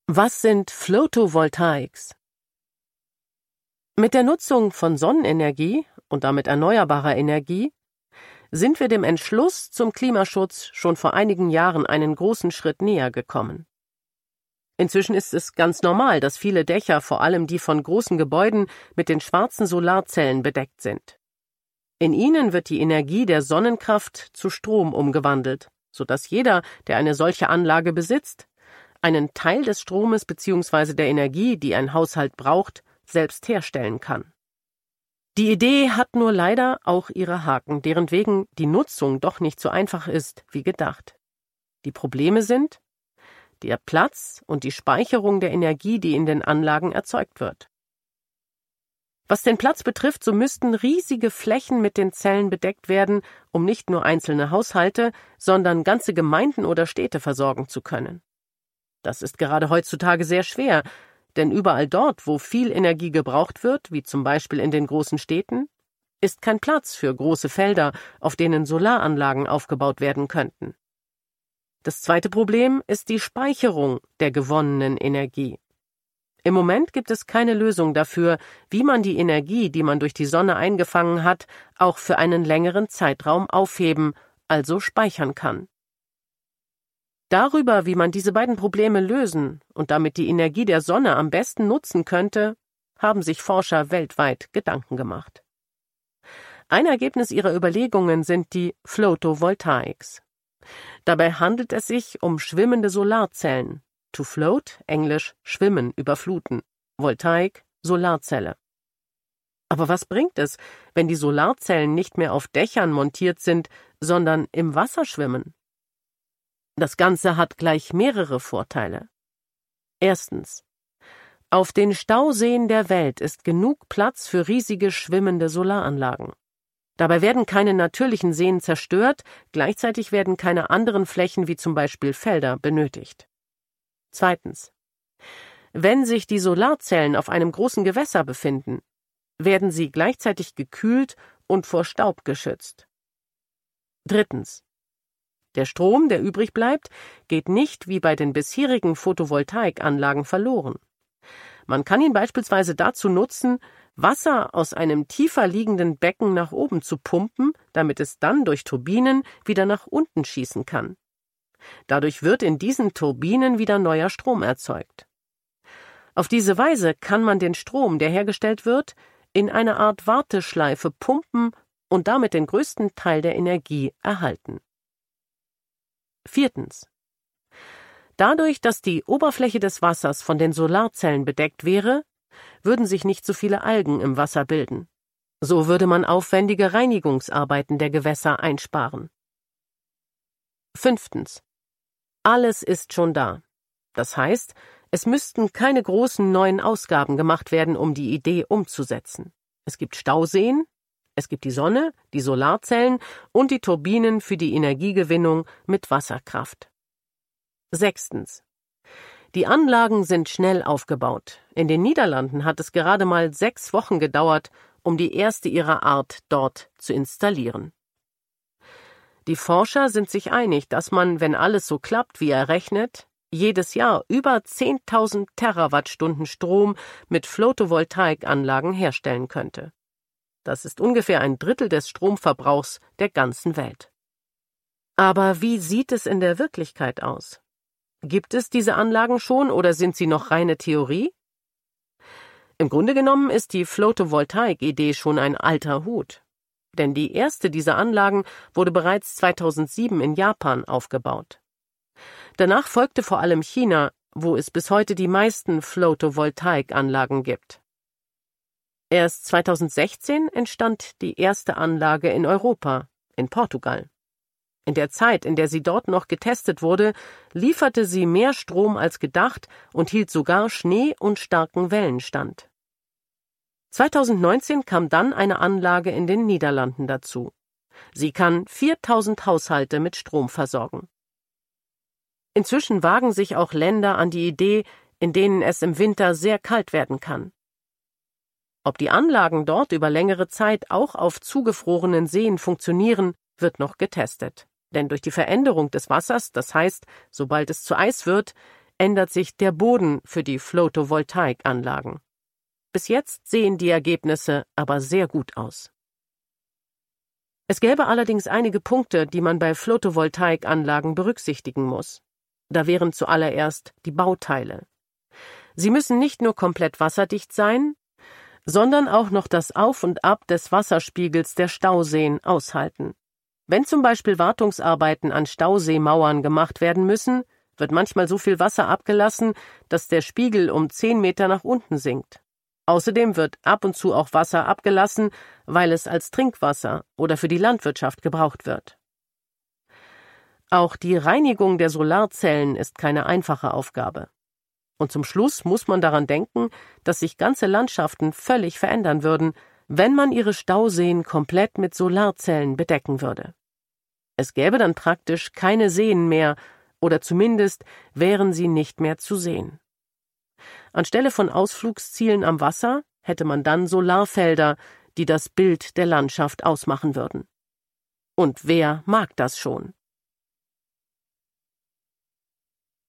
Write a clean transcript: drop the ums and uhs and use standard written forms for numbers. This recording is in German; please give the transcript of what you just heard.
Was sind Photovoltaics? Mit der Nutzung von Sonnenenergie und damit erneuerbarer Energie sind wir dem Entschluss zum Klimaschutz schon vor einigen Jahren einen großen Schritt näher gekommen. Inzwischen ist es ganz normal, dass viele Dächer, vor allem die von großen Gebäuden, mit den schwarzen Solarzellen bedeckt sind. In ihnen wird die Energie der Sonnenkraft zu Strom umgewandelt, sodass jeder, der eine solche Anlage besitzt, einen Teil des Stromes bzw. der Energie, die ein Haushalt braucht, selbst herstellen kann. Die Idee hat nur leider auch ihre Haken, deren wegen die Nutzung doch nicht so einfach ist wie gedacht. Die Probleme sind der Platz und die Speicherung der Energie, die in den Anlagen erzeugt wird. Was den Platz betrifft, so müssten riesige Flächen mit den Zellen bedeckt werden, um nicht nur einzelne Haushalte, sondern ganze Gemeinden oder Städte versorgen zu können. Das ist gerade heutzutage sehr schwer, denn überall dort, wo viel Energie gebraucht wird, wie zum Beispiel in den großen Städten, ist kein Platz für große Felder, auf denen Solaranlagen aufgebaut werden könnten. Das zweite Problem ist die Speicherung der gewonnenen Energie. Im Moment gibt es keine Lösung dafür, wie man die Energie, die man durch die Sonne eingefangen hat, auch für einen längeren Zeitraum aufheben, also speichern kann. Darüber, wie man diese beiden Probleme lösen und damit die Energie der Sonne am besten nutzen könnte, haben sich Forscher weltweit Gedanken gemacht. Ein Ergebnis ihrer Überlegungen sind die Photovoltaics. Dabei handelt es sich um schwimmende Solarzellen. To float, Englisch schwimmen, überfluten, Voltaik, Solarzelle. Aber was bringt es, wenn die Solarzellen nicht mehr auf Dächern montiert sind, sondern im Wasser schwimmen? Das Ganze hat gleich mehrere Vorteile. Erstens: Auf den Stauseen der Welt ist genug Platz für riesige schwimmende Solaranlagen. Dabei werden keine natürlichen Seen zerstört, gleichzeitig werden keine anderen Flächen wie zum Beispiel Felder benötigt. Zweitens: Wenn sich die Solarzellen auf einem großen Gewässer befinden, werden sie gleichzeitig gekühlt und vor Staub geschützt. Drittens: Der Strom, der übrig bleibt, geht nicht wie bei den bisherigen Photovoltaikanlagen verloren. Man kann ihn beispielsweise dazu nutzen, Wasser aus einem tiefer liegenden Becken nach oben zu pumpen, damit es dann durch Turbinen wieder nach unten schießen kann. Dadurch wird in diesen Turbinen wieder neuer Strom erzeugt. Auf diese Weise kann man den Strom, der hergestellt wird, in eine Art Warteschleife pumpen und damit den größten Teil der Energie erhalten. Viertens: Dadurch, dass die Oberfläche des Wassers von den Solarzellen bedeckt wäre, würden sich nicht so viele Algen im Wasser bilden. So würde man aufwendige Reinigungsarbeiten der Gewässer einsparen. Fünftens: Alles ist schon da. Das heißt, es müssten keine großen neuen Ausgaben gemacht werden, um die Idee umzusetzen. Es gibt Stauseen, es gibt die Sonne, die Solarzellen und die Turbinen für die Energiegewinnung mit Wasserkraft. Sechstens: Die Anlagen sind schnell aufgebaut. In den Niederlanden hat es gerade mal 6 Wochen gedauert, um die erste ihrer Art dort zu installieren. Die Forscher sind sich einig, dass man, wenn alles so klappt, wie errechnet, jedes Jahr über 10.000 Terawattstunden Strom mit Photovoltaikanlagen herstellen könnte. Das ist ungefähr 1/3 des Stromverbrauchs der ganzen Welt. Aber wie sieht es in der Wirklichkeit aus? Gibt es diese Anlagen schon oder sind sie noch reine Theorie? Im Grunde genommen ist die Photovoltaik-Idee schon ein alter Hut. Denn die erste dieser Anlagen wurde bereits 2007 in Japan aufgebaut. Danach folgte vor allem China, wo es bis heute die meisten Photovoltaikanlagen gibt. Erst 2016 entstand die erste Anlage in Europa, in Portugal. In der Zeit, in der sie dort noch getestet wurde, lieferte sie mehr Strom als gedacht und hielt sogar Schnee und starken Wellen stand. 2019 kam dann eine Anlage in den Niederlanden dazu. Sie kann 4.000 Haushalte mit Strom versorgen. Inzwischen wagen sich auch Länder an die Idee, in denen es im Winter sehr kalt werden kann. Ob die Anlagen dort über längere Zeit auch auf zugefrorenen Seen funktionieren, wird noch getestet. Denn durch die Veränderung des Wassers, das heißt, sobald es zu Eis wird, ändert sich der Boden für die Photovoltaikanlagen. Bis jetzt sehen die Ergebnisse aber sehr gut aus. Es gäbe allerdings einige Punkte, die man bei Photovoltaikanlagen berücksichtigen muss. Da wären zuallererst die Bauteile. Sie müssen nicht nur komplett wasserdicht sein, sondern auch noch das Auf und Ab des Wasserspiegels der Stauseen aushalten. Wenn zum Beispiel Wartungsarbeiten an Stauseemauern gemacht werden müssen, wird manchmal so viel Wasser abgelassen, dass der Spiegel um 10 Meter nach unten sinkt. Außerdem wird ab und zu auch Wasser abgelassen, weil es als Trinkwasser oder für die Landwirtschaft gebraucht wird. Auch die Reinigung der Solarzellen ist keine einfache Aufgabe. Und zum Schluss muss man daran denken, dass sich ganze Landschaften völlig verändern würden, wenn man ihre Stauseen komplett mit Solarzellen bedecken würde. Es gäbe dann praktisch keine Seen mehr, oder zumindest wären sie nicht mehr zu sehen. Anstelle von Ausflugszielen am Wasser hätte man dann Solarfelder, die das Bild der Landschaft ausmachen würden. Und wer mag das schon?